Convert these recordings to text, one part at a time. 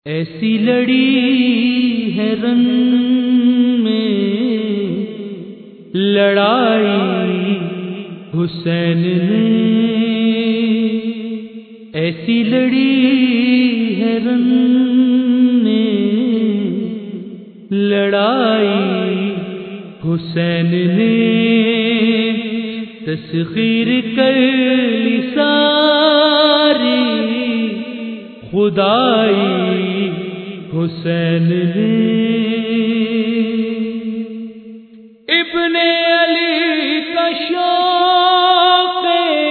ایسی لڑی ہے رن میں لڑائی حسین نے، ایسی لڑی ہے رن میں لڑائی حسین نے، تسخیر کر لی ساری خدائی حسین نے۔ ابن علی کا شوق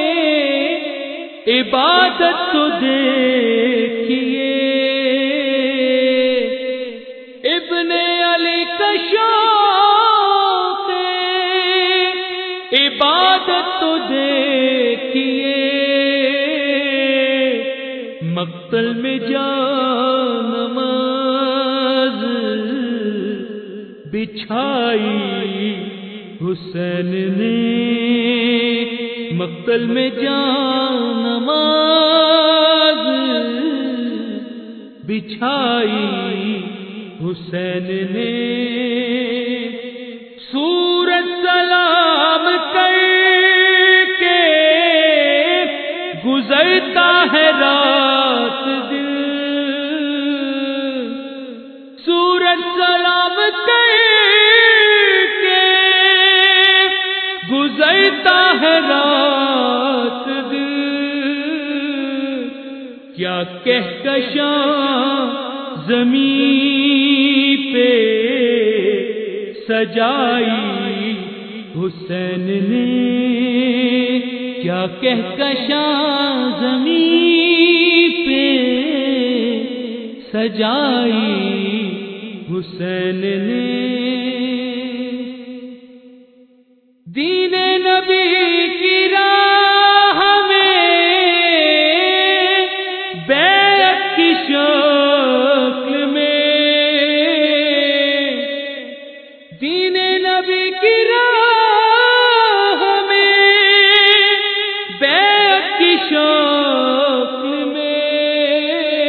عبادت تو دیکھیے، ابن علی کا شوق عبادت تو دیکھیے، مقتل میں جا نماز بچھائی حسین نے، مقتل میں جا نماز بچھائی حسین نے۔ سورج سلام کر کے گزرتا ہے رات دن، سورج سلام کر کے گزرتا ہے رات دن، کیا کہکشاں زمین پہ سجائی حسین نے، کیا کہکشاں زمین پہ سجائی حسین نے۔ دین نبی کی راہ میں بیعت کی شکل میں، دین نبی کی راہ میں بیعت کی شکل میں،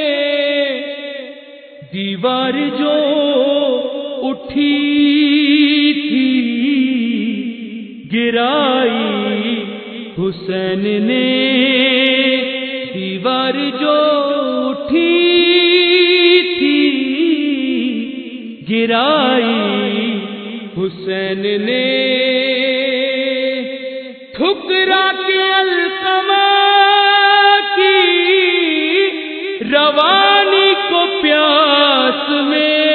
دیوار جو اٹھی تھی گرائی حسین نے، دیوار جو اٹھی تھی گرائی حسین نے، ٹھکرا کے علقمہ کی روانی کو پیاس میں،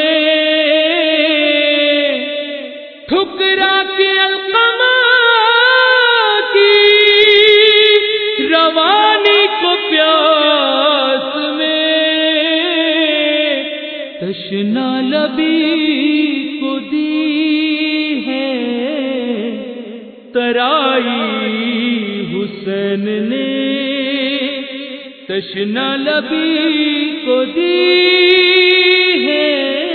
ٹھکرا کے علقمہ کی روانی کو پیاس میں، تشنا لبی کو دی ہے ترائی حسین نے، تشنا لبی کو دی ہے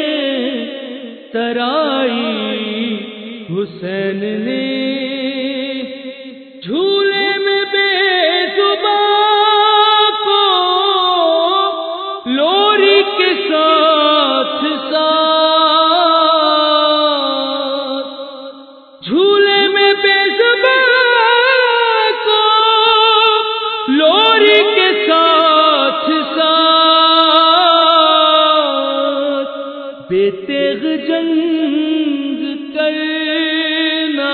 ترائی حسین نے، جھولے میں بے زباں کو لوری کے ساتھ ساتھ، جھولے میں بے زباں کو لوری کے ساتھ ساتھ، بے تیغ جنگ کرنا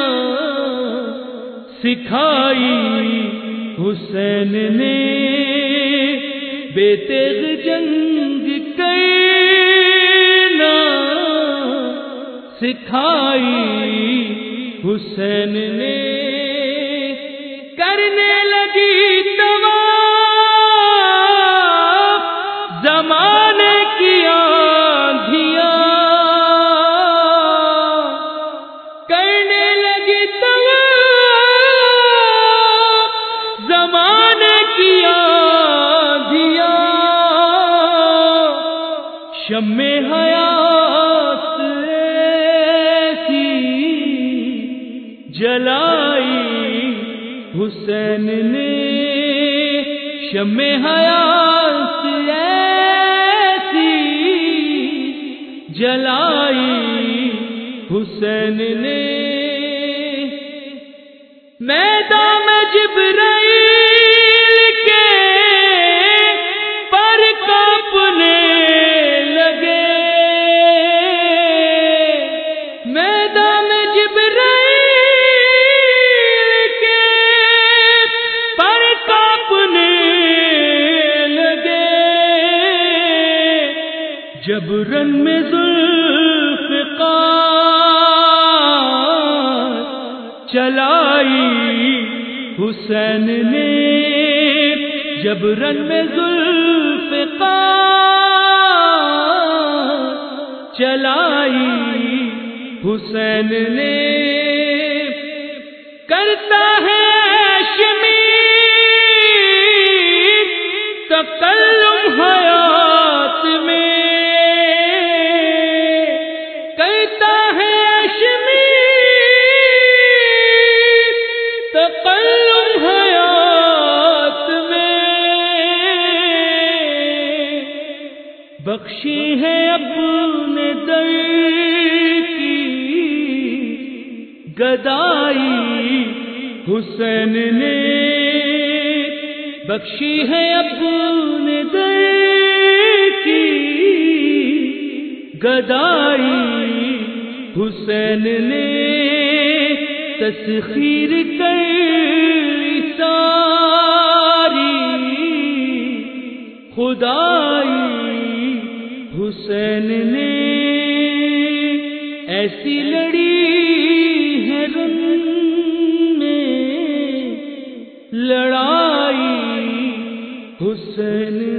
سکھائی حسین نے، بے تیغ جنگ کرنا سکھائی حسین نے، کرنے لگی طواف زمانے کی آندھیاں، کرنے لگی طواف زمانے کی آندھیاں، شمع حیات ایسی جلائی حسین نے، شمع حیات ایسی جلائی حسین نے میدان میں جبرائیل کے پر کانپنے لگے، میدان میں جبرائیل کے پر کانپنے لگے، جبرن میں ذوالفقار چلائی حسین نے، جبرن میں ذوالفقار چلائی حسین نے، کرتا ہے شمیر تکلم حیات میں، کرتا ہے شمیر تکلم حیات میں، بخشی ہے اپنے در کی گدائی حسین نے، بخشی ہے اپنے در کی گدائی حسین نے، تسخیر کر ساری خدائی حسین نے، ایسی لڑی ہے رن میں لڑائی حسین